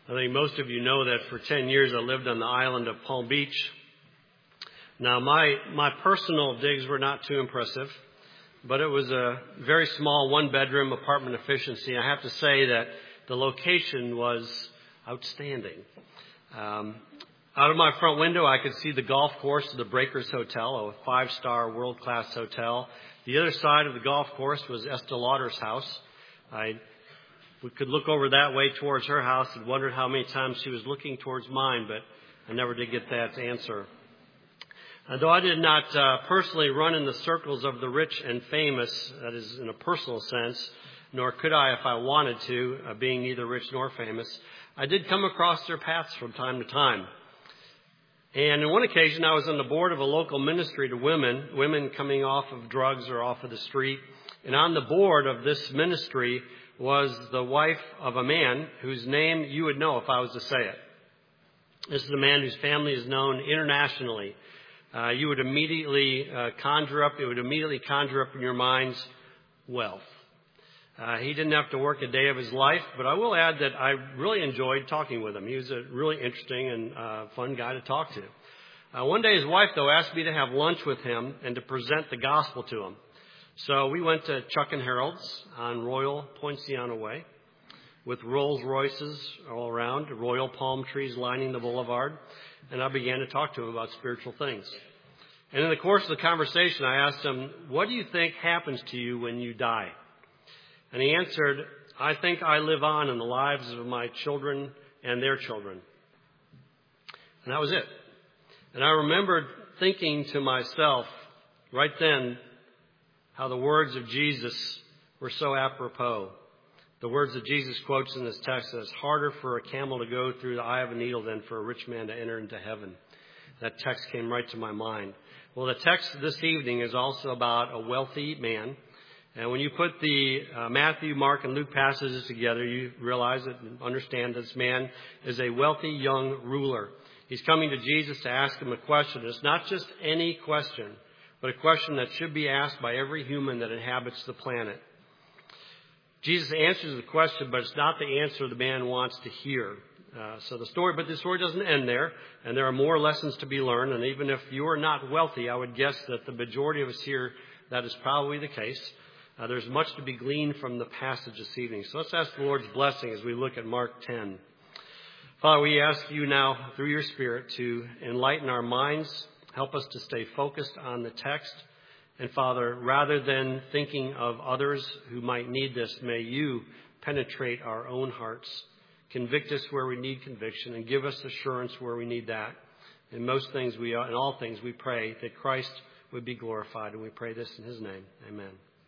I think most of you know that for 10 years I lived on the island of Palm Beach. Now, my personal digs were not too impressive, but it was a very small one-bedroom apartment efficiency. I have to say that the location was outstanding. Out of my front window, I could see the golf course of the Breakers Hotel, a 5-star world-class hotel. The other side of the golf course was Estee Lauder's house. We could look over that way towards her house and wondered how many times she was looking towards mine, but I never did get that answer. Though I did not personally run in the circles of the rich and famous, that is in a personal sense, nor could I if I wanted to, being neither rich nor famous, I did come across their paths from time to time. And on one occasion, I was on the board of a local ministry to women coming off of drugs or off of the street. And on the board of this ministry was the wife of a man whose name you would know if I was to say it. This is a man whose family is known internationally. You would immediately conjure up in your minds wealth. He didn't have to work a day of his life, but I will add that I really enjoyed talking with him. He was a really interesting and fun guy to talk to. One day his wife, though, asked me to have lunch with him and to present the gospel to him. So we went to Chuck and Harold's on Royal Poinciana Way with Rolls Royces all around, royal palm trees lining the boulevard, and I began to talk to him about spiritual things. And in the course of the conversation, I asked him, "What do you think happens to you when you die?" And he answered, "I think I live on in the lives of my children and their children." And that was it. And I remembered thinking to myself right then how the words of Jesus were so apropos. The words that Jesus quotes in this text that it's harder for a camel to go through the eye of a needle than for a rich man to enter into heaven. That text came right to my mind. Well, the text this evening is also about a wealthy man. And when you put the Matthew, Mark, and Luke passages together, you realize and understand this man is a wealthy young ruler. He's coming to Jesus to ask him a question. It's not just any question, but a question that should be asked by every human that inhabits the planet. Jesus answers the question, but it's not the answer the man wants to hear. The story doesn't end there, and there are more lessons to be learned. And even if you are not wealthy, I would guess that the majority of us here, that is probably the case. There's much to be gleaned from the passage this evening. So let's ask the Lord's blessing as we look at Mark 10. Father, we ask you now through your Spirit to enlighten our minds, help us to stay focused on the text. And Father, rather than thinking of others who might need this, may you penetrate our own hearts, convict us where we need conviction, and give us assurance where we need that. In all things we pray that Christ would be glorified, and we pray this in his name. Amen.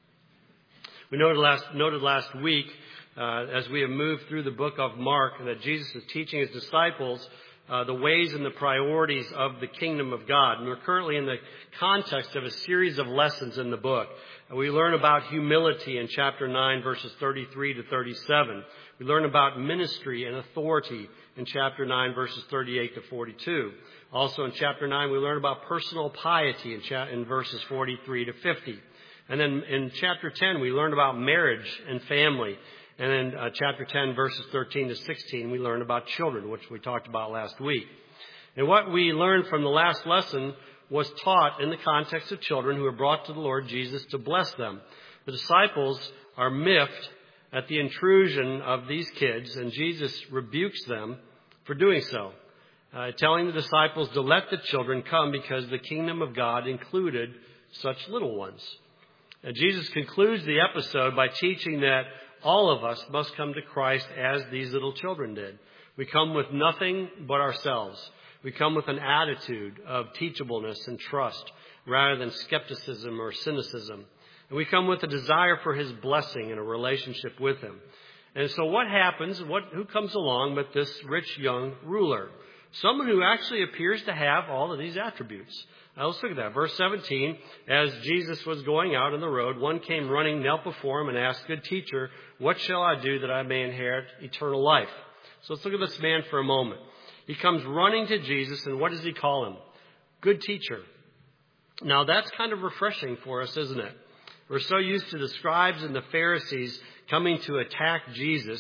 We noted last week, as we have moved through the book of Mark, that Jesus is teaching his disciples the ways and the priorities of the kingdom of God. And we're currently in the context of a series of lessons in the book. We learn about humility in chapter 9, verses 33 to 37. We learn about ministry and authority in chapter 9, verses 38 to 42. Also in chapter 9, we learn about personal piety in verses 43 to 50. And then in chapter 10, we learn about marriage and family. And in chapter 10, verses 13 to 16, we learn about children, which we talked about last week. And what we learned from the last lesson was taught in the context of children who are brought to the Lord Jesus to bless them. The disciples are miffed at the intrusion of these kids, and Jesus rebukes them for doing so, telling the disciples to let the children come because the kingdom of God included such little ones. And Jesus concludes the episode by teaching that all of us must come to Christ as these little children did. We come with nothing but ourselves. We come with an attitude of teachableness and trust rather than skepticism or cynicism. And we come with a desire for his blessing and a relationship with him. And so what happens, who comes along but this rich young ruler? Someone who actually appears to have all of these attributes. Now let's look at that. Verse 17, as Jesus was going out on the road, one came running, knelt before him and asked, "Good teacher, what shall I do that I may inherit eternal life?" So let's look at this man for a moment. He comes running to Jesus, and what does he call him? Good teacher. Now that's kind of refreshing for us, isn't it? We're so used to the scribes and the Pharisees coming to attack Jesus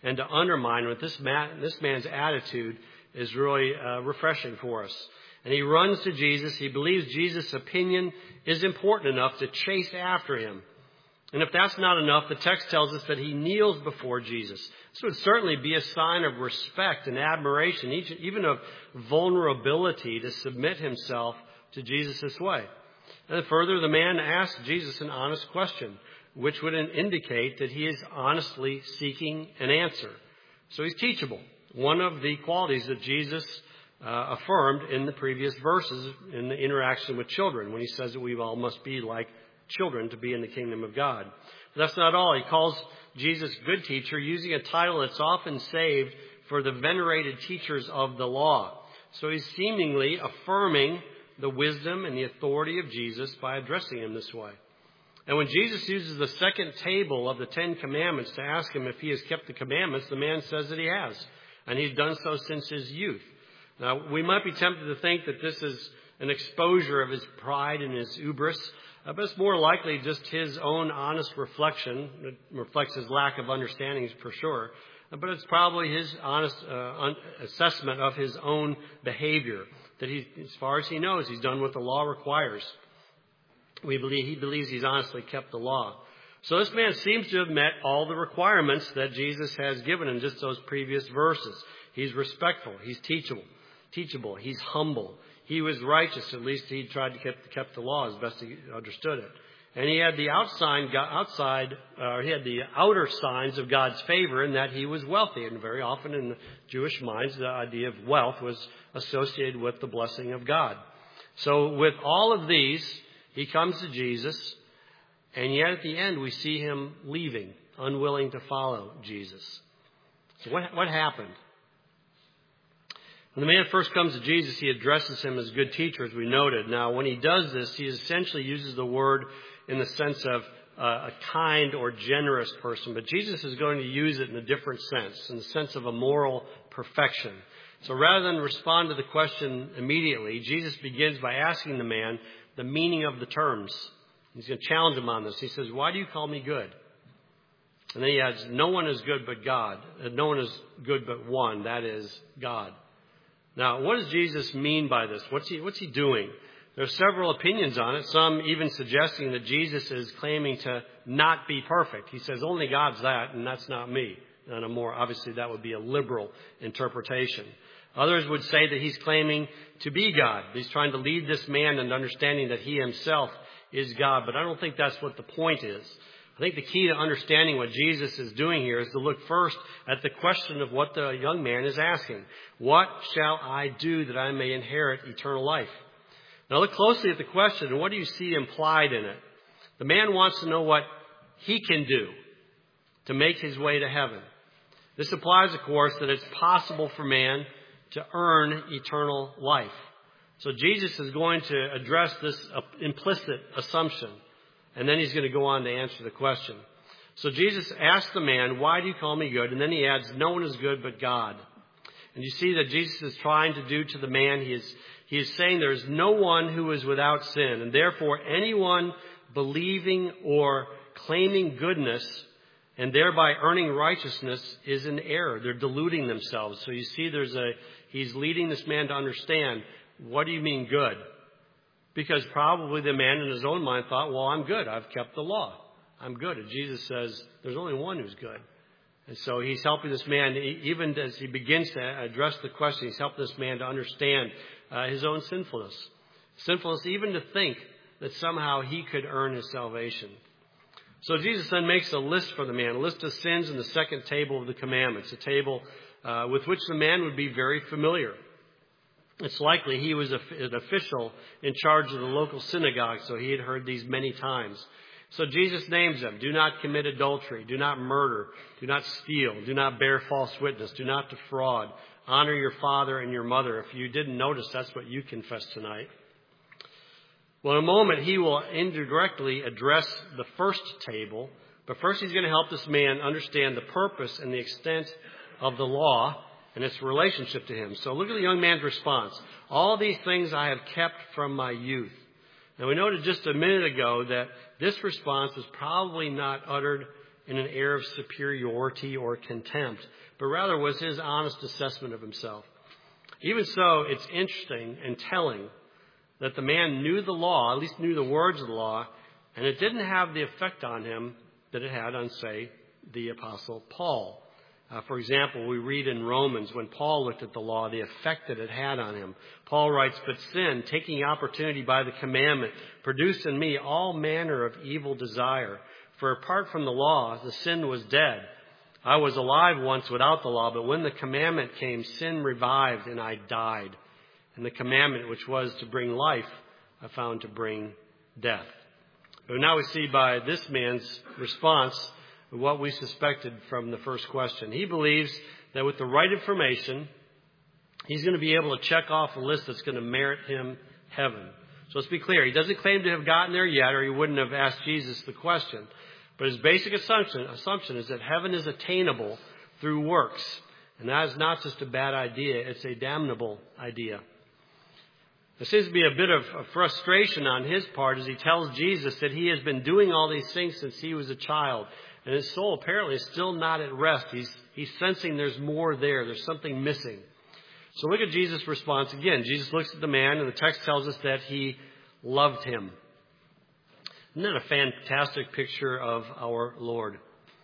and to undermine with this man's attitude is really refreshing for us. And he runs to Jesus. He believes Jesus' opinion is important enough to chase after him. And if that's not enough, the text tells us that he kneels before Jesus. This would certainly be a sign of respect and admiration, even of vulnerability, to submit himself to Jesus this way. And further, the man asks Jesus an honest question, which would indicate that he is honestly seeking an answer. So he's teachable. One of the qualities that Jesus affirmed in the previous verses in the interaction with children, when he says that we all must be like children to be in the kingdom of God. But that's not all. He calls Jesus good teacher, using a title that's often saved for the venerated teachers of the law. So he's seemingly affirming the wisdom and the authority of Jesus by addressing him this way. And when Jesus uses the second table of the Ten Commandments to ask him if he has kept the commandments, the man says that he has. And he's done so since his youth. Now, we might be tempted to think that this is an exposure of his pride and his hubris, but it's more likely just his own honest reflection. It reflects his lack of understanding for sure. But it's probably his honest assessment of his own behavior, that he, as far as he knows, he's done what the law requires. He believes he's honestly kept the law. So this man seems to have met all the requirements that Jesus has given in just those previous verses. He's respectful. He's teachable. He's humble. He was righteous. At least he tried to keep the law as best he understood it. And he had the he had the outer signs of God's favor in that he was wealthy. And very often in the Jewish minds, the idea of wealth was associated with the blessing of God. So with all of these, he comes to Jesus, and yet at the end we see him leaving, unwilling to follow Jesus. So what happened? When the man first comes to Jesus, he addresses him as good teacher, as we noted. Now, when he does this, he essentially uses the word in the sense of a kind or generous person. But Jesus is going to use it in a different sense, in the sense of a moral perfection. So rather than respond to the question immediately, Jesus begins by asking the man the meaning of the terms. He's going to challenge him on this. He says, "Why do you call me good?" And then he adds, "No one is good but God. No one is good but one, that is God." Now, what does Jesus mean by this? What's he doing? There are several opinions on it, some even suggesting that Jesus is claiming to not be perfect. He says, only God's that, and that's not me. And obviously that would be a liberal interpretation. Others would say that he's claiming to be God. He's trying to lead this man into understanding that he himself is God. But I don't think that's what the point is. I think the key to understanding what Jesus is doing here is to look first at the question of what the young man is asking. What shall I do that I may inherit eternal life? Now look closely at the question, and what do you see implied in it? The man wants to know what he can do to make his way to heaven. This implies, of course, that it's possible for man to earn eternal life. So Jesus is going to address this implicit assumption. And then he's going to go on to answer the question. So Jesus asks the man, "Why do you call me good?" And then he adds, "No one is good but God." And you see that Jesus is trying to do to the man, he is saying there is no one who is without sin. And therefore, anyone believing or claiming goodness and thereby earning righteousness is in error. They're deluding themselves. So you see he's leading this man to understand, what do you mean good? Because probably the man in his own mind thought, well, I'm good. I've kept the law. I'm good. And Jesus says, there's only one who's good. And so he's helping this man, even as he begins to address the question, he's helping this man to understand his own sinfulness. Sinfulness even to think that somehow he could earn his salvation. So Jesus then makes a list for the man, a list of sins in the second table of the commandments, a table with which the man would be very familiar. It's likely he was an official in charge of the local synagogue, so he had heard these many times. So Jesus names them. Do not commit adultery. Do not murder. Do not steal. Do not bear false witness. Do not defraud. Honor your father and your mother. If you didn't notice, that's what you confessed tonight. Well, in a moment, he will indirectly address the first table. But first, he's going to help this man understand the purpose and the extent of the law and its relationship to him. So look at the young man's response. All these things I have kept from my youth. Now we noted just a minute ago that this response was probably not uttered in an air of superiority or contempt, but rather was his honest assessment of himself. Even so, it's interesting and telling that the man knew the law, at least knew the words of the law, and it didn't have the effect on him that it had on, say, the Apostle Paul. For example, we read in Romans when Paul looked at the law, the effect that it had on him. Paul writes, "But sin, taking opportunity by the commandment, produced in me all manner of evil desire. For apart from the law, the sin was dead. I was alive once without the law, but when the commandment came, sin revived and I died. And the commandment, which was to bring life, I found to bring death." But now we see by this man's response what we suspected from the first question. He believes that with the right information, he's going to be able to check off a list that's going to merit him heaven. So let's be clear. He doesn't claim to have gotten there yet, or he wouldn't have asked Jesus the question. But his basic assumption is that heaven is attainable through works. And that is not just a bad idea, it's a damnable idea. There seems to be a bit of frustration on his part as he tells Jesus that he has been doing all these things since he was a child. And his soul apparently is still not at rest. He's sensing there's more there. There's something missing. So look at Jesus' response again. Jesus looks at the man, and the text tells us that he loved him. Isn't that a fantastic picture of our Lord?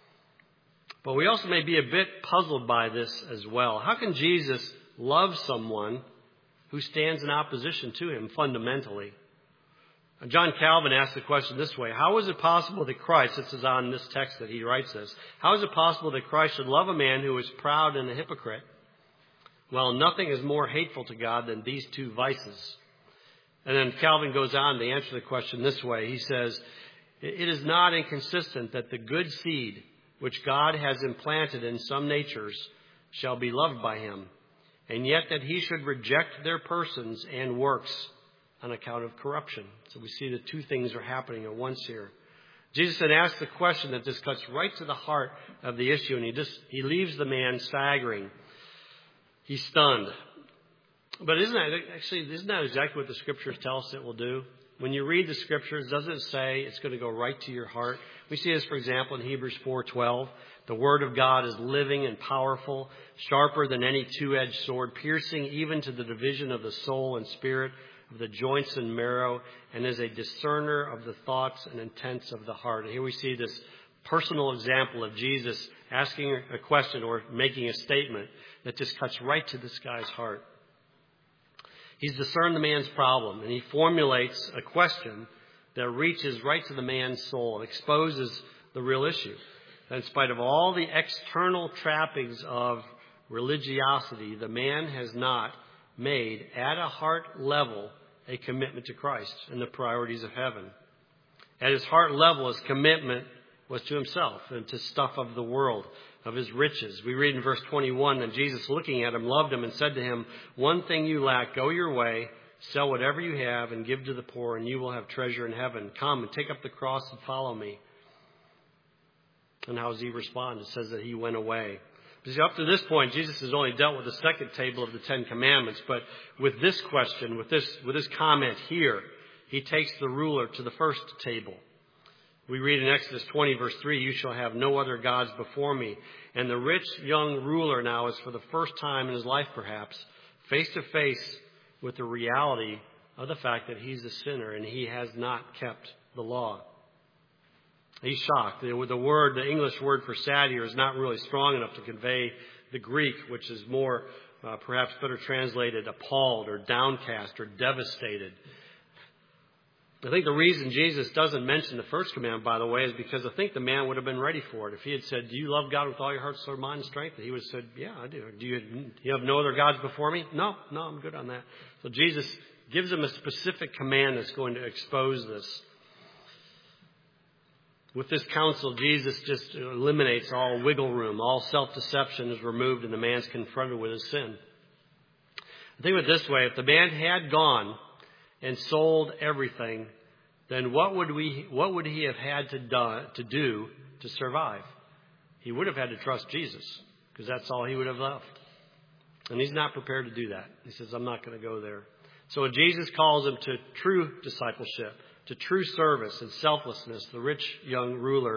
But we also may be a bit puzzled by this as well. How can Jesus love someone who stands in opposition to him fundamentally? John Calvin asked the question this way: how is it possible that Christ, this is on this text that he writes this, how is it possible that Christ should love a man who is proud and a hypocrite? Well, nothing is more hateful to God than these two vices. And then Calvin goes on to answer the question this way. He says, "It is not inconsistent that the good seed which God has implanted in some natures shall be loved by him, and yet that he should reject their persons and works on account of corruption." So we see that two things are happening at once here. Jesus then asks the question that just cuts right to the heart of the issue, and he leaves the man staggering. He's stunned. But isn't that exactly what the Scriptures tell us it will do? When you read the Scriptures, doesn't it say it's going to go right to your heart? We see this, for example, in Hebrews 4:12. The Word of God is living and powerful, sharper than any two-edged sword, piercing even to the division of the soul and spirit, of the joints and marrow, and is a discerner of the thoughts and intents of the heart. And here we see this personal example of Jesus asking a question or making a statement that just cuts right to this guy's heart. He's discerned the man's problem, and he formulates a question that reaches right to the man's soul and exposes the real issue. That in spite of all the external trappings of religiosity, the man has not made at a heart level a commitment to Christ and the priorities of heaven. At his heart level, his commitment was to himself and to stuff of the world, of his riches. We read in verse 21 that Jesus, looking at him, loved him and said to him, "One thing you lack, go your way, sell whatever you have and give to the poor, and you will have treasure in heaven. Come and take up the cross and follow me." And how does he respond? It says that he went away. See, up to this point, Jesus has only dealt with the second table of the Ten Commandments. But with this question, with this comment here, he takes the ruler to the first table. We read in Exodus 20, verse 3, "You shall have no other gods before me." And the rich young ruler now is, for the first time in his life perhaps, face to face with the reality of the fact that he's a sinner and he has not kept the law. He's shocked. The English word for sad here is not really strong enough to convey the Greek, which is more, perhaps better translated, appalled or downcast or devastated. I think the reason Jesus doesn't mention the first commandment, by the way, is because I think the man would have been ready for it. If he had said, "Do you love God with all your heart, soul, mind, and strength?" He would have said, "Yeah, I do." "Do you have no other gods before me?" No, I'm good on that. So Jesus gives him a specific command that's going to expose this. With this counsel, Jesus just eliminates all wiggle room. All self-deception is removed and the man's confronted with his sin. Think of it this way. If the man had gone and sold everything, then what would he have had to do to survive? He would have had to trust Jesus, because that's all he would have left. And he's not prepared to do that. He says, "I'm not going to go there." So when Jesus calls him to true discipleship, to true service and selflessness, the rich young ruler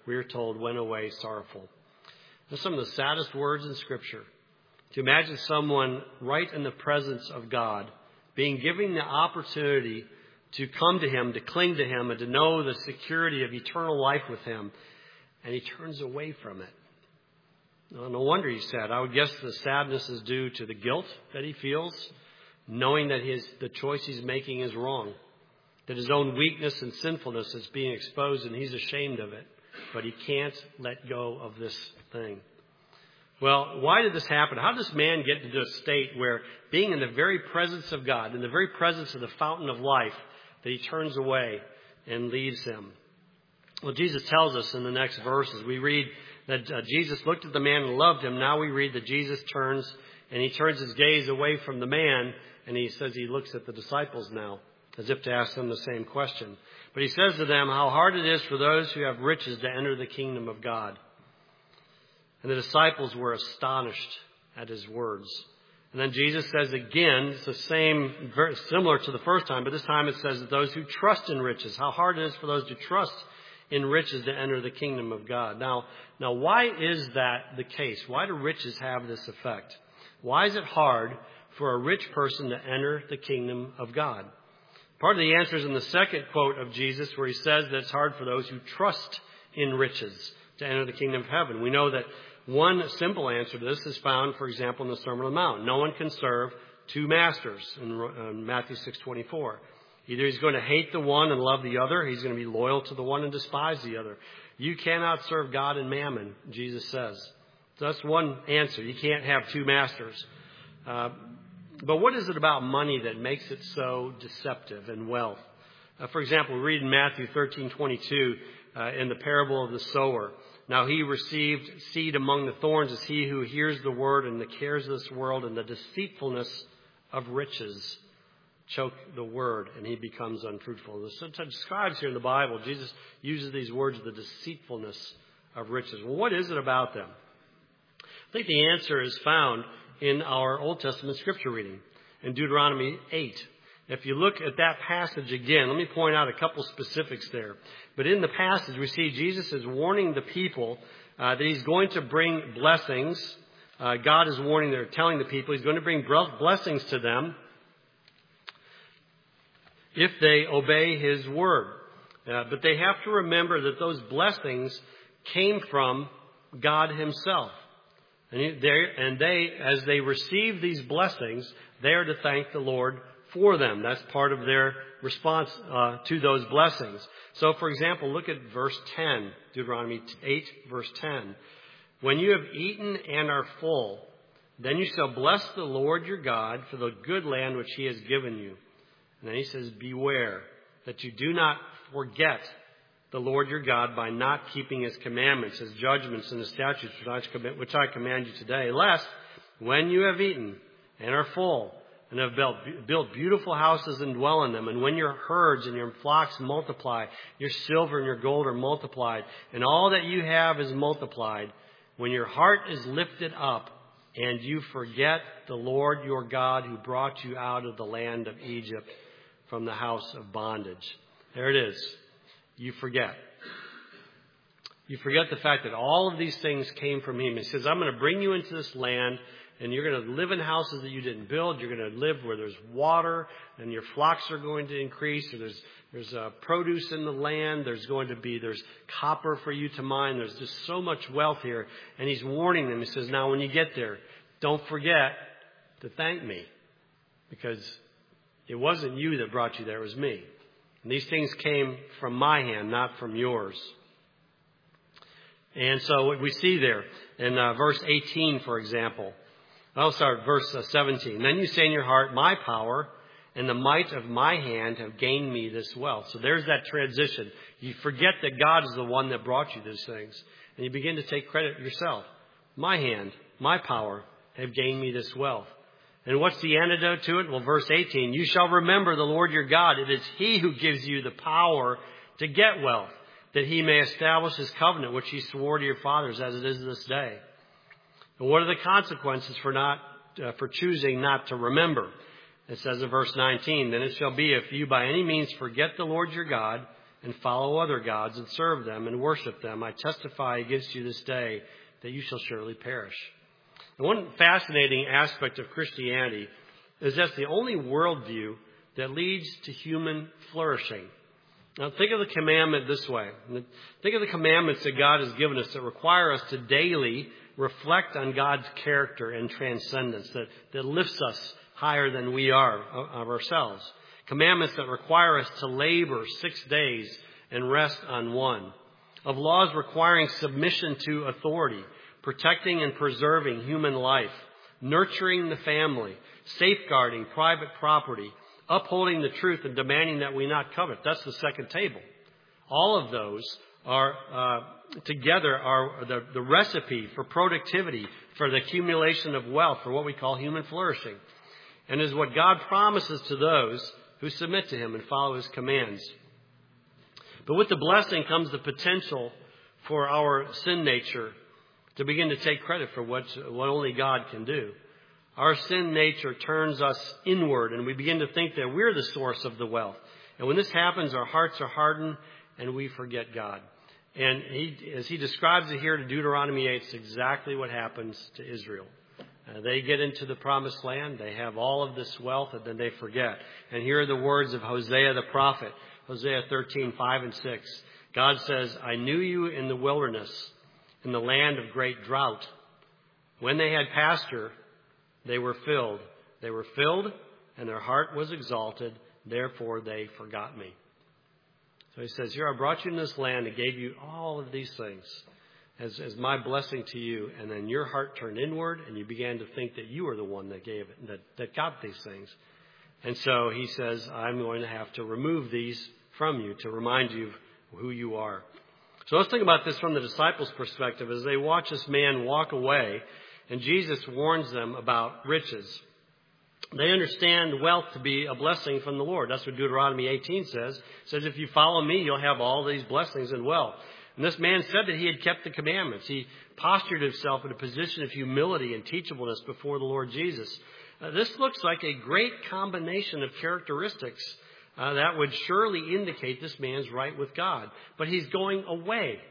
we are told, went away sorrowful. Those are some of the saddest words in Scripture. To imagine someone right in the presence of God being given the opportunity to come to Him, to cling to Him, and to know the security of eternal life with Him, and he turns away from it. No wonder he's sad. I would guess the sadness is due to the guilt that he feels, knowing that the choice he's making is wrong, that his own weakness and sinfulness is being exposed, and he's ashamed of it. But he can't let go of this thing. Well, why did this happen? How did this man get into a state where, being in the very presence of God, in the very presence of the fountain of life, that he turns away and leaves him? Well, Jesus tells us in the next verses. We read that Jesus looked at the man and loved him. Now we read that Jesus turns his gaze away from the man, and he says he looks at the disciples now, as if to ask them the same question. But he says to them, how hard it is for those who have riches to enter the kingdom of God. And the disciples were astonished at his words. And then Jesus says again, it's the same, very similar to the first time, but this time it says that those who trust in riches, how hard it is for those who trust in riches to enter the kingdom of God. Now, why is that the case? Why do riches have this effect? Why is it hard for a rich person to enter the kingdom of God? Part of the answer is in the second quote of Jesus, where he says that it's hard for those who trust in riches to enter the kingdom of heaven. We know that one simple answer to this is found, for example, in the Sermon on the Mount. No one can serve two masters in Matthew 6:24. Either he's going to hate the one and love the other, he's going to be loyal to the one and despise the other. You cannot serve God and mammon, Jesus says. So that's one answer. You can't have two masters. But what is it about money that makes it so deceptive, and wealth? For example, we read in Matthew 13:22 in the parable of the sower. Now he received seed among the thorns as he who hears the word, and the cares of this world and the deceitfulness of riches choke the word, and he becomes unfruitful. This describes here in the Bible, Jesus uses these words, the deceitfulness of riches. Well, what is it about them? I think the answer is found in our Old Testament scripture reading in Deuteronomy 8. If you look at that passage again, let me point out a couple specifics there. But in the passage, we see Jesus is warning the people that he's going to bring blessings. God is warning, they're telling the people he's going to bring blessings to them if they obey his word. But they have to remember that those blessings came from God himself. And they, as they receive these blessings, they are to thank the Lord for them. That's part of their response to those blessings. So, for example, look at verse 10, Deuteronomy 8, verse 10. When you have eaten and are full, then you shall bless the Lord your God for the good land which he has given you. And then he says, beware that you do not forget the Lord your God by not keeping his commandments, his judgments, and his statutes, which I command you today, lest when you have eaten and are full and have built beautiful houses and dwell in them, and when your herds and your flocks multiply, your silver and your gold are multiplied, and all that you have is multiplied, when your heart is lifted up and you forget the Lord your God who brought you out of the land of Egypt from the house of bondage. There it is. You forget. You forget the fact that all of these things came from him. He says, I'm going to bring you into this land, and you're going to live in houses that you didn't build. You're going to live where there's water, and your flocks are going to increase. Or there's produce in the land. There's copper for you to mine. There's just so much wealth here. And he's warning them. He says, now when you get there, don't forget to thank me, because it wasn't you that brought you there. It was me. And these things came from my hand, not from yours. And so what we see there in verse 18, for example. I'll start verse 17. Then you say in your heart, my power and the might of my hand have gained me this wealth. So there's that transition. You forget that God is the one that brought you these things. And you begin to take credit yourself. My hand, my power have gained me this wealth. And what's the antidote to it? Well, verse 18, you shall remember the Lord your God. It is he who gives you the power to get wealth, that he may establish his covenant, which he swore to your fathers as it is this day. And what are the consequences for choosing not to remember? It says in verse 19, then it shall be if you by any means forget the Lord your God, and follow other gods and serve them and worship them, I testify against you this day that you shall surely perish. And one fascinating aspect of Christianity is that's the only worldview that leads to human flourishing. Now think of the commandment this way. Think of the commandments that God has given us that require us to daily reflect on God's character and transcendence that lifts us higher than we are of ourselves. Commandments that require us to labor 6 days and rest on one. Of laws requiring submission to authority, protecting and preserving human life, nurturing the family, safeguarding private property, upholding the truth and demanding that we not covet. That's the second table. All of those are together are the recipe for productivity, for the accumulation of wealth, for what we call human flourishing, and is what God promises to those who submit to Him and follow His commands. But with the blessing comes the potential for our sin nature to begin to take credit for what only God can do. Our sin nature turns us inward, and we begin to think that we're the source of the wealth. And when this happens, our hearts are hardened, and we forget God. And as he describes it here to Deuteronomy 8, it's exactly what happens to Israel. They get into the promised land, they have all of this wealth, and then they forget. And here are the words of Hosea the prophet, Hosea 13:5 and 6. God says, I knew you in the wilderness, in the land of great drought. When they had pasture, they were filled. They were filled, and their heart was exalted. Therefore, they forgot me. So he says, here, I brought you in this land and gave you all of these things as my blessing to you. And then your heart turned inward, and you began to think that you were the one that gave it, that got these things. And so he says, I'm going to have to remove these from you to remind you of who you are. So let's think about this from the disciples' perspective as they watch this man walk away, and Jesus warns them about riches. They understand wealth to be a blessing from the Lord. That's what Deuteronomy 18 says. It says, if you follow me, you'll have all these blessings and wealth. And this man said that he had kept the commandments. He postured himself in a position of humility and teachableness before the Lord Jesus. This looks like a great combination of characteristics that would surely indicate this man's right with God. But he's going away.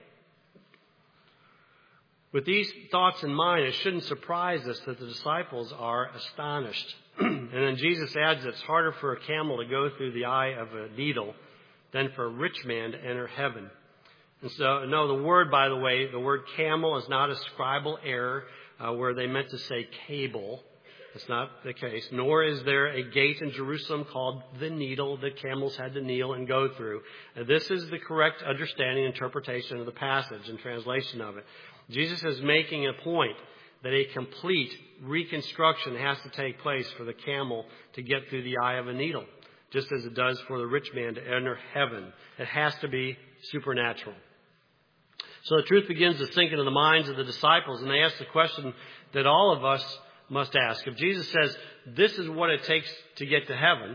With these thoughts in mind, it shouldn't surprise us that the disciples are astonished. And then Jesus adds that it's harder for a camel to go through the eye of a needle than for a rich man to enter heaven. And so, no, the word, by the way, the word camel is not a scribal error where they meant to say cable. It's not the case. Nor is there a gate in Jerusalem called the needle that camels had to kneel and go through. This is the correct understanding and interpretation of the passage and translation of it. Jesus is making a point that a complete reconstruction has to take place for the camel to get through the eye of a needle, just as it does for the rich man to enter heaven. It has to be supernatural. So the truth begins to sink into the minds of the disciples, and they ask the question that all of us must ask. If Jesus says, this is what it takes to get to heaven,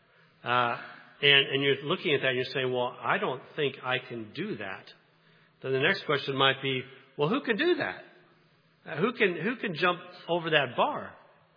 and you're looking at that and you're saying, well, I don't think I can do that, then the next question might be, well, who can do that? Who can jump over that bar?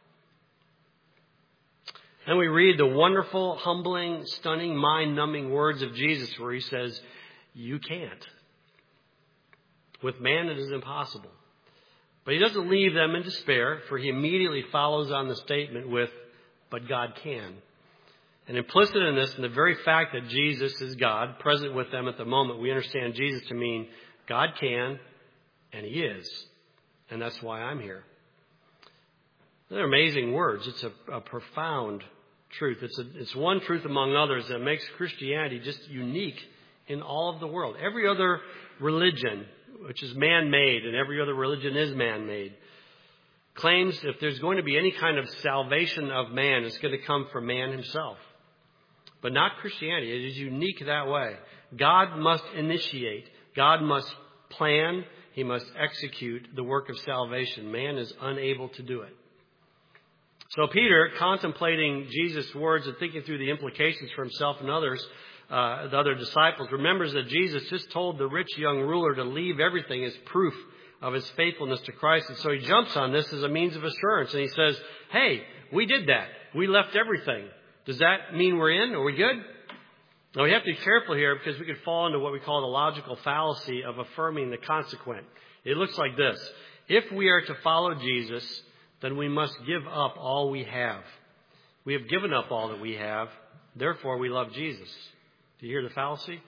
And we read the wonderful, humbling, stunning, mind-numbing words of Jesus where he says, you can't. With man it is impossible. But he doesn't leave them in despair, for he immediately follows on the statement with, but God can. And implicit in this, in the very fact that Jesus is God, present with them at the moment, we understand Jesus to mean God can, and he is. And that's why I'm here. They're amazing words. It's a profound truth. It's one truth among others that makes Christianity just unique in all of the world. Every other religion, which is man-made, and every other religion is man-made, claims if there's going to be any kind of salvation of man, it's going to come from man himself. But not Christianity. It is unique that way. God must initiate. God must plan. He must execute the work of salvation. Man is unable to do it. So Peter, contemplating Jesus' words and thinking through the implications for himself and others, the other disciples, remembers that Jesus just told the rich young ruler to leave everything as proof of his faithfulness to Christ. And so he jumps on this as a means of assurance. And he says, hey, we did that. We left everything. Does that mean we're in? Are we good? Now, we have to be careful here because we could fall into what we call the logical fallacy of affirming the consequent. It looks like this. If we are to follow Jesus, then we must give up all we have. We have given up all that we have. Therefore, we love Jesus. Do you hear the fallacy?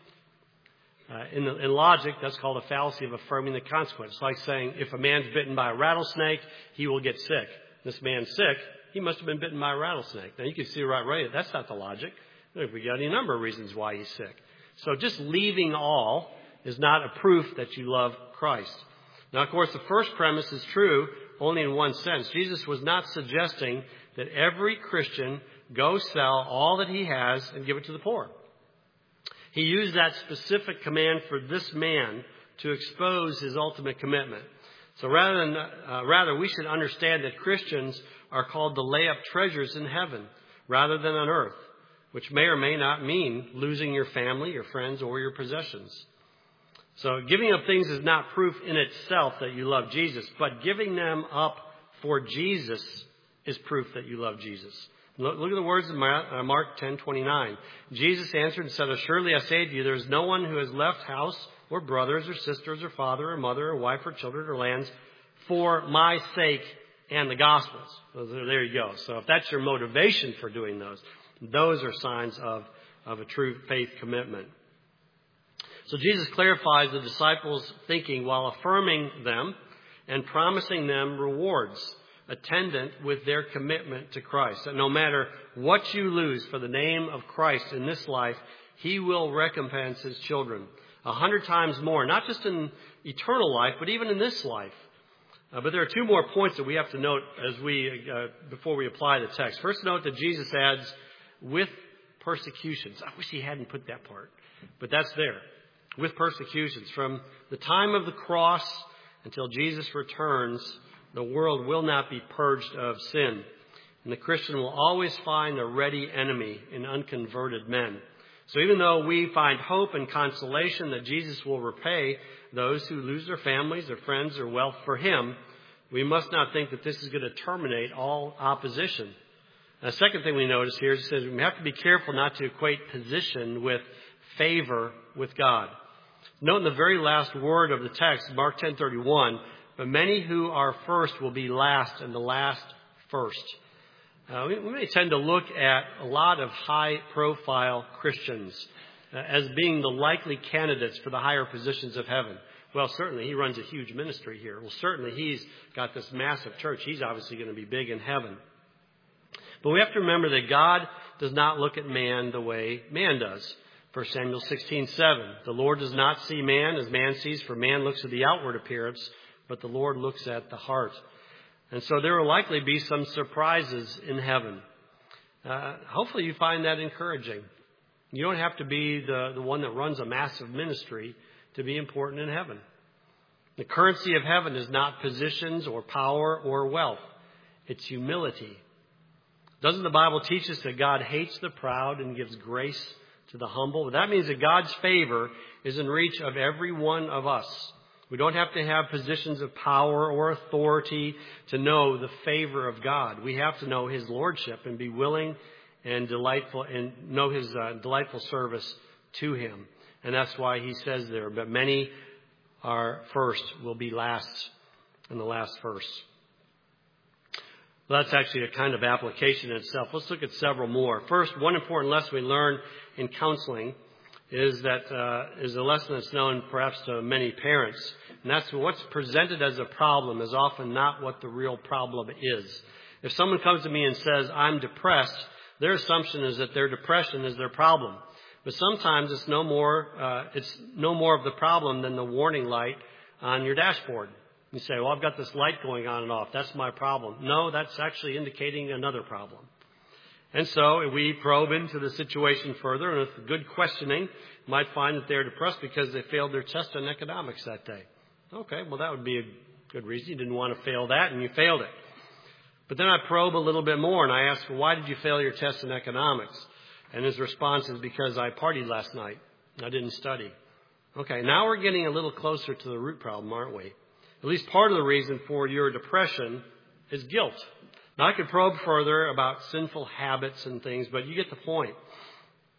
In logic, that's called a fallacy of affirming the consequence. It's like saying if a man's bitten by a rattlesnake, he will get sick. This man's sick. He must have been bitten by a rattlesnake. Now, you can see right away that's not the logic. We got any number of reasons why he's sick. So just leaving all is not a proof that you love Christ. Now, of course, the first premise is true only in one sense. Jesus was not suggesting that every Christian go sell all that he has and give it to the poor. He used that specific command for this man to expose his ultimate commitment. So rather, we should understand that Christians are called to lay up treasures in heaven rather than on earth, which may or may not mean losing your family, your friends, or your possessions. So giving up things is not proof in itself that you love Jesus, but giving them up for Jesus is proof that you love Jesus. Look at the words of Mark 10:29. Jesus answered and said, "Assuredly I say to you, there is no one who has left house or brothers or sisters or father or mother or wife or children or lands for my sake and the gospel's." So there you go. So if that's your motivation for doing those are signs of a true faith commitment. So Jesus clarifies the disciples' thinking while affirming them and promising them rewards attendant with their commitment to Christ. That no matter what you lose for the name of Christ in this life, he will recompense his children 100 times more, not just in eternal life, but even in this life. But there are two more points that we have to note before we apply the text. First, note that Jesus adds, with persecutions. I wish he hadn't put that part, but that's there. With persecutions. From the time of the cross until Jesus returns, the world will not be purged of sin. And the Christian will always find a ready enemy in unconverted men. So even though we find hope and consolation that Jesus will repay those who lose their families, their friends, their wealth for him, we must not think that this is going to terminate all opposition. The second thing we notice here is it says we have to be careful not to equate position with favor with God. Note in the very last word of the text, Mark 10:31, but many who are first will be last, and the last first. We may tend to look at a lot of high-profile Christians as being the likely candidates for the higher positions of heaven. Well, certainly he runs a huge ministry here. Well, certainly he's got this massive church. He's obviously going to be big in heaven. But we have to remember that God does not look at man the way man does. 1 Samuel 16:7. The Lord does not see man as man sees, for man looks at the outward appearance, but the Lord looks at the heart. And so there will likely be some surprises in heaven. Hopefully you find that encouraging. You don't have to be the one that runs a massive ministry to be important in heaven. The currency of heaven is not positions or power or wealth. It's humility. Doesn't the Bible teach us that God hates the proud and gives grace to the humble? That means that God's favor is in reach of every one of us. We don't have to have positions of power or authority to know the favor of God. We have to know his lordship and be willing and delightful and know his delightful service to him. And that's why he says there, but many are first will be last, and the last first. Well, that's actually a kind of application in itself. Let's look at several more. First, one important lesson we learn in counseling is a lesson that's known perhaps to many parents. And that's what's presented as a problem is often not what the real problem is. If someone comes to me and says, I'm depressed, their assumption is that their depression is their problem. But sometimes it's no more of the problem than the warning light on your dashboard. You say, well, I've got this light going on and off. That's my problem. No, that's actually indicating another problem. And so we probe into the situation further, and with good questioning, you might find that they're depressed because they failed their test on economics that day. Okay, well, that would be a good reason. You didn't want to fail that, and you failed it. But then I probe a little bit more, and I ask, well, why did you fail your test in economics? And his response is because I partied last night. I didn't study. Okay, now we're getting a little closer to the root problem, aren't we? At least part of the reason for your depression is guilt. Now, I could probe further about sinful habits and things, but you get the point.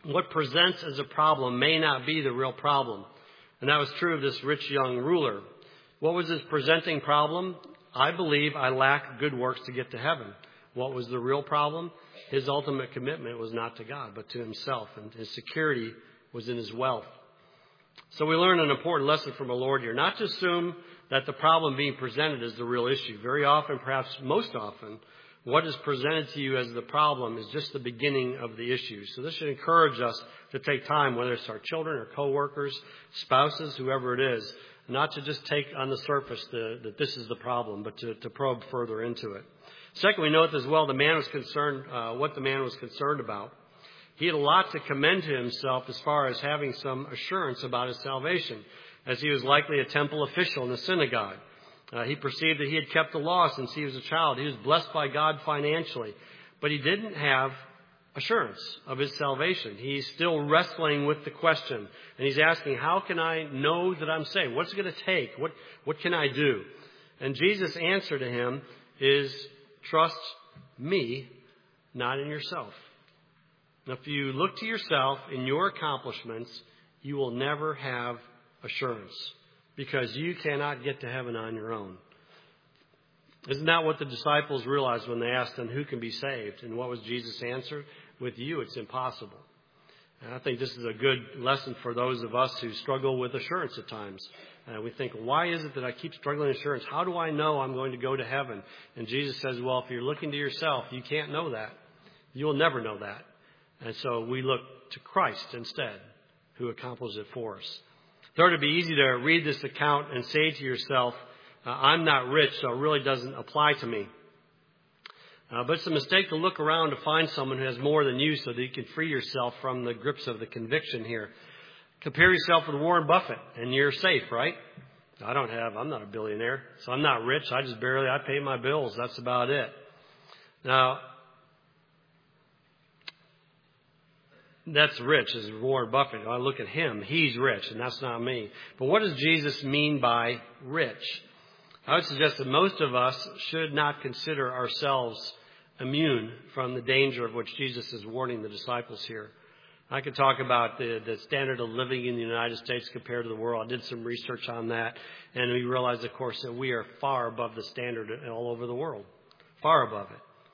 what presents as a problem may not be the real problem. And that was true of this rich young ruler. What was his presenting problem? I believe I lack good works to get to heaven. What was the real problem? His ultimate commitment was not to God, but to himself, and his security was in his wealth. So we learn an important lesson from our Lord here. Not to assume that the problem being presented is the real issue. Very often, perhaps most often, what is presented to you as the problem is just the beginning of the issue. So this should encourage us to take time, whether it's our children or coworkers, spouses, whoever it is, not to just take on the surface that this is the problem, but to probe further into it. Second, we note as well what the man was concerned about. He had a lot to commend to himself as far as having some assurance about his salvation, as he was likely a temple official in the synagogue. He perceived that he had kept the law since he was a child. He was blessed by God financially, but he didn't have assurance of his salvation. He's still wrestling with the question, and he's asking, how can I know that I'm saved? What's it going to take? What can I do? And Jesus' answer to him is, trust me, not in yourself. Now, if you look to yourself in your accomplishments, you will never have assurance, because you cannot get to heaven on your own. Isn't that what the disciples realized when they asked them, who can be saved? And what was Jesus' answer? With you, it's impossible. And I think this is a good lesson for those of us who struggle with assurance at times. We think, why is it that I keep struggling with assurance? How do I know I'm going to go to heaven? And Jesus says, well, if you're looking to yourself, you can't know that. You'll never know that. And so we look to Christ instead, who accomplishes it for us. Third, it'd be easy to read this account and say to yourself, I'm not rich, so it really doesn't apply to me. But it's a mistake to look around to find someone who has more than you so that you can free yourself from the grips of the conviction here. Compare yourself with Warren Buffett, and you're safe, right? I'm not a billionaire, so I'm not rich. I pay my bills. That's about it. Now, that's rich, is Warren Buffett. I look at him. He's rich, and that's not me. But what does Jesus mean by rich? I would suggest that most of us should not consider ourselves immune from the danger of which Jesus is warning the disciples here. I could talk about the standard of living in the United States compared to the world. I did some research on that, and we realized, of course, that we are far above the standard all over the world. Far above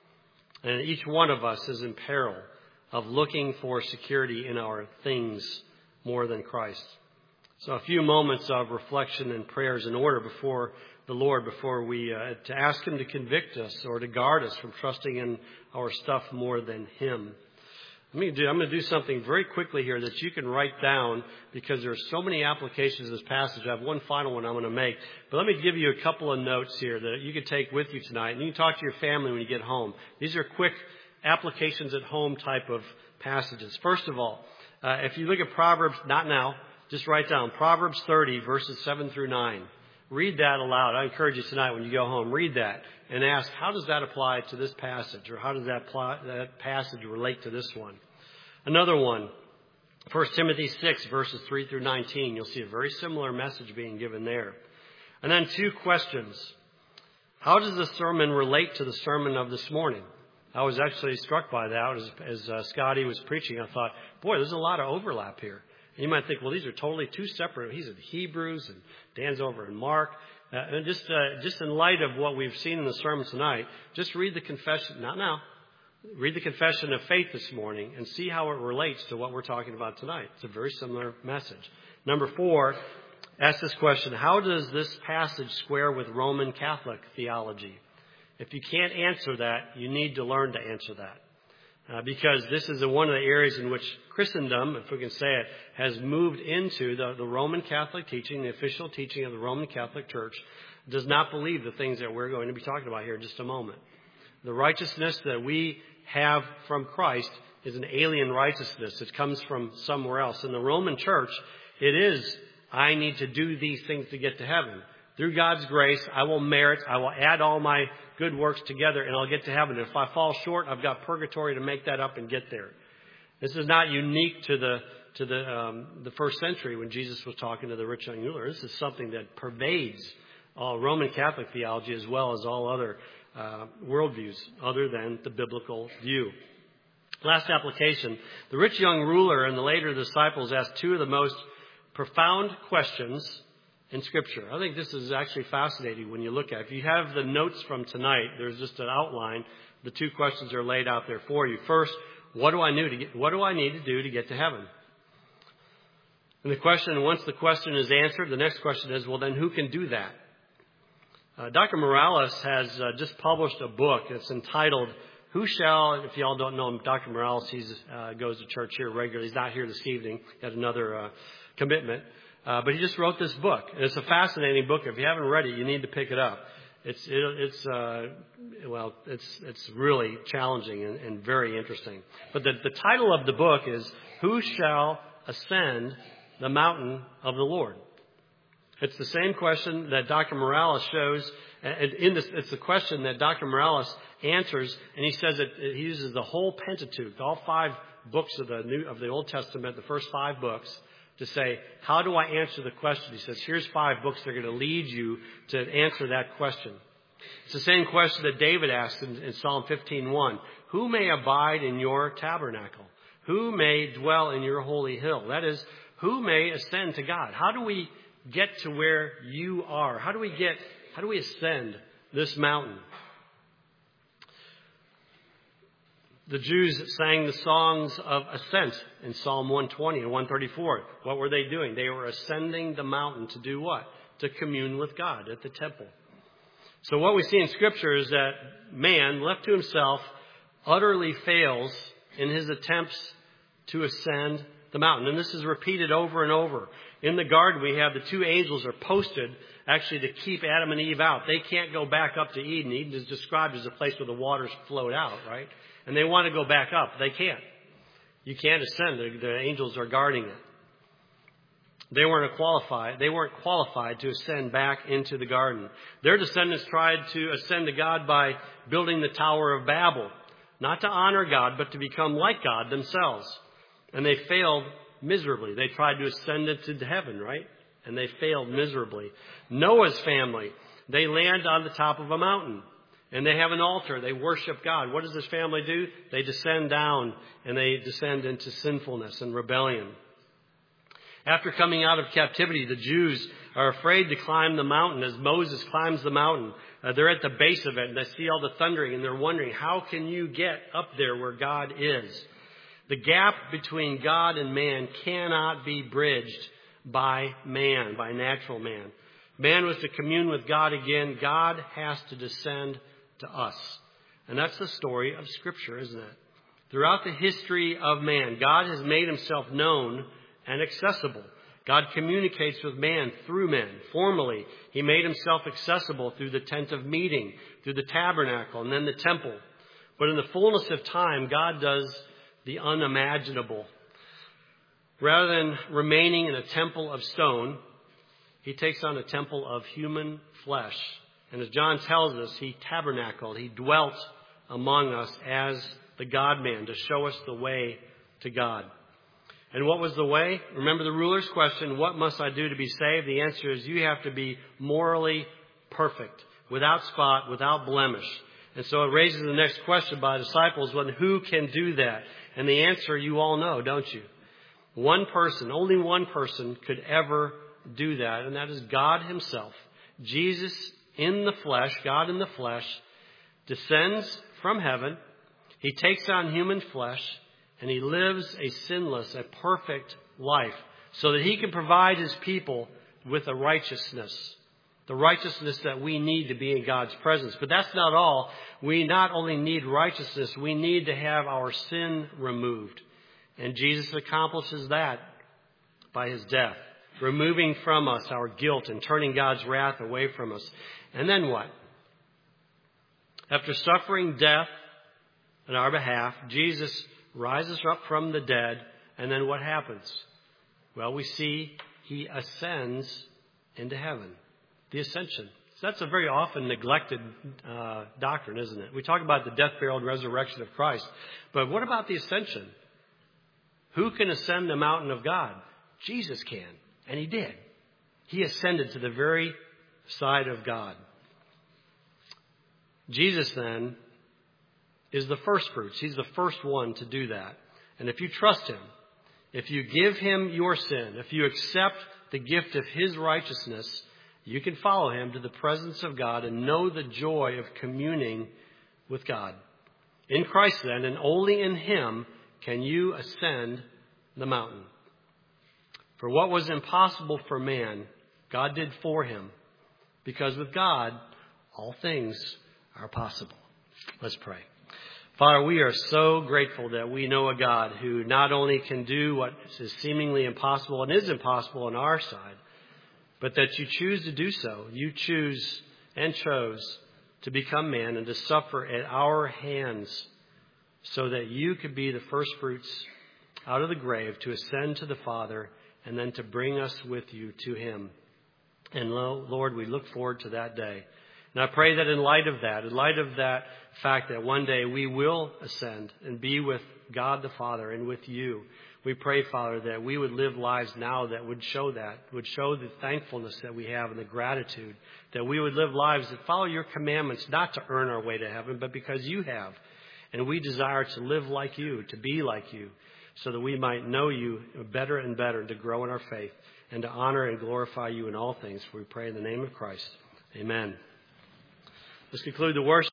it. And each one of us is in peril of looking for security in our things more than Christ. So a few moments of reflection and prayers in order before the Lord, before we to ask Him to convict us or to guard us from trusting in our stuff more than Him. I'm going to do something very quickly here that you can write down, because there are so many applications of this passage. I have one final one I'm going to make. But let me give you a couple of notes here that you can take with you tonight. And you can talk to your family when you get home. These are quick applications at home type of passages. First of all, if you look at Proverbs, not now, just write down Proverbs 30, verses 7 through 9. Read that aloud. I encourage you tonight when you go home, read that and ask, how does that apply to this passage? Or how does that passage relate to this one? Another one, 1 Timothy 6, verses 3 through 19. You'll see a very similar message being given there. And then 2 questions. How does the sermon relate to the sermon of this morning? I was actually struck by that as Scotty was preaching. I thought, boy, there's a lot of overlap here. And you might think, well, these are totally 2 separate. He's in Hebrews and Dan's over in Mark. And just in light of what we've seen in the sermon tonight, just read the confession. Not now. Read the confession of faith this morning and see how it relates to what we're talking about tonight. It's a very similar message. Number 4, ask this question: how does this passage square with Roman Catholic theology? If you can't answer that, you need to learn to answer that. Because this is one of the areas in which Christendom, if we can say it, has moved into the Roman Catholic teaching, the official teaching of the Roman Catholic Church, does not believe the things that we're going to be talking about here in just a moment. The righteousness that we have from Christ is an alien righteousness. It comes from somewhere else. In the Roman Church, it is, I need to do these things to get to heaven. Through God's grace, I will merit, I will add all my good works together, and I'll get to heaven. If I fall short, I've got purgatory to make that up and get there. This is not unique to the first century when Jesus was talking to the rich young ruler. This is something that pervades all Roman Catholic theology as well as all other worldviews other than the biblical view. Last application. The rich young ruler and the later disciples asked two of the most profound questions in Scripture. I think this is actually fascinating when you look at it. If you have the notes from tonight, there's just an outline. The two questions are laid out there for you. First, what do I need to do to get to heaven? And once the question is answered, the next question is, well, then who can do that? Dr. Morales has just published a book. It's entitled, if y'all don't know him, Dr. Morales, he goes to church here regularly. He's not here this evening. He had another commitment. But he just wrote this book. And it's a fascinating book. If you haven't read it, you need to pick it up. It's really challenging and very interesting. But the title of the book is, Who Shall Ascend the Mountain of the Lord? It's the same question that Dr. Morales shows. It's the question that Dr. Morales answers, and he says that he uses the whole Pentateuch, all 5 books of the Old Testament, the first 5 books, to say, how do I answer the question? He says, here's 5 books that are going to lead you to answer that question. It's the same question that David asked in Psalm 15:1. Who may abide in your tabernacle? Who may dwell in your holy hill? That is, who may ascend to God? How do we get to where you are? How do we ascend this mountain? The Jews sang the songs of ascent in Psalm 120 and 134. What were they doing? They were ascending the mountain to do what? To commune with God at the temple. So what we see in Scripture is that man, left to himself, utterly fails in his attempts to ascend the mountain. And this is repeated over and over. In the garden, we have the 2 angels are posted actually to keep Adam and Eve out. They can't go back up to Eden. Eden is described as a place where the waters flowed out, right? And they want to go back up. They can't. You can't ascend. The angels are guarding it. They weren't qualified to ascend back into the garden. Their descendants tried to ascend to God by building the Tower of Babel, not to honor God, but to become like God themselves. And they failed miserably. They tried to ascend into heaven, right? And they failed miserably. Noah's family, they land on the top of a mountain. And they have an altar. They worship God. What does this family do? They descend down and they descend into sinfulness and rebellion. After coming out of captivity, the Jews are afraid to climb the mountain as Moses climbs the mountain. They're at the base of it and they see all the thundering and they're wondering, how can you get up there where God is? The gap between God and man cannot be bridged by man, by natural man. Man was to commune with God again. God has to descend to us. And that's the story of Scripture, isn't it? Throughout the history of man, God has made himself known and accessible. God communicates with man through men. Formally, he made himself accessible through the tent of meeting, through the tabernacle, and then the temple. But in the fullness of time, God does the unimaginable. Rather than remaining in a temple of stone, he takes on a temple of human flesh. And as John tells us, he tabernacled, he dwelt among us as the God-man to show us the way to God. And what was the way? Remember the ruler's question, what must I do to be saved? The answer is you have to be morally perfect, without spot, without blemish. And so it raises the next question by the disciples, well, who can do that? And the answer you all know, don't you? One person, only one person could ever do that, and that is God himself. Jesus in the flesh, God in the flesh, descends from heaven. He takes on human flesh, and he lives a sinless, a perfect life so that he can provide his people with the righteousness that we need to be in God's presence. But that's not all. We not only need righteousness, we need to have our sin removed. And Jesus accomplishes that by his death, removing from us our guilt and turning God's wrath away from us. And then what? After suffering death on our behalf, Jesus rises up from the dead. And then what happens? Well, we see he ascends into heaven. The ascension. So that's a very often neglected doctrine, isn't it? We talk about the death, burial, and resurrection of Christ. But what about the ascension? Who can ascend the mountain of God? Jesus can. And he did. He ascended to the very side of God. Jesus then is the first fruits. He's the first one to do that. And if you trust him, if you give him your sin, if you accept the gift of his righteousness, you can follow him to the presence of God and know the joy of communing with God. In Christ then, and only in him, can you ascend the mountain. For what was impossible for man, God did for him, because with God, all things are possible. Let's pray. Father, we are so grateful that we know a God who not only can do what is seemingly impossible and is impossible on our side, but that you choose to do so. You choose and chose to become man and to suffer at our hands so that you could be the first fruits out of the grave to ascend to the Father and then to bring us with you to him. And Lord, we look forward to that day. And I pray that in light of that fact that one day we will ascend and be with God the Father and with you, we pray, Father, that we would live lives now that would show the thankfulness that we have and the gratitude, that we would live lives that follow your commandments, not to earn our way to heaven, but because you have. And we desire to live like you, to be like you, so that we might know you better and better, to grow in our faith and to honor and glorify you in all things. For we pray in the name of Christ. Amen. Let's conclude the worship.